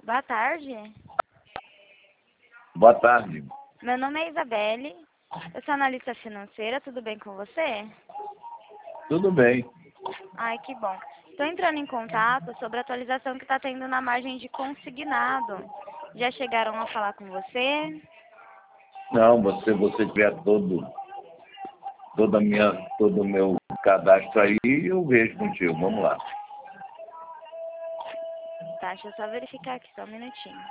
Boa tarde. Boa tarde. Meu nome é Isabelle. Eu sou analista financeira. Tudo bem com você? Tudo bem. Ai, que bom. Estou entrando em contato sobre a atualização que está tendo na margem de consignado. Já chegaram a falar com você? Não, você tiver todo o meu cadastro aí, eu vejo contigo. Vamos lá. Tá, deixa eu só verificar aqui, só um minutinho.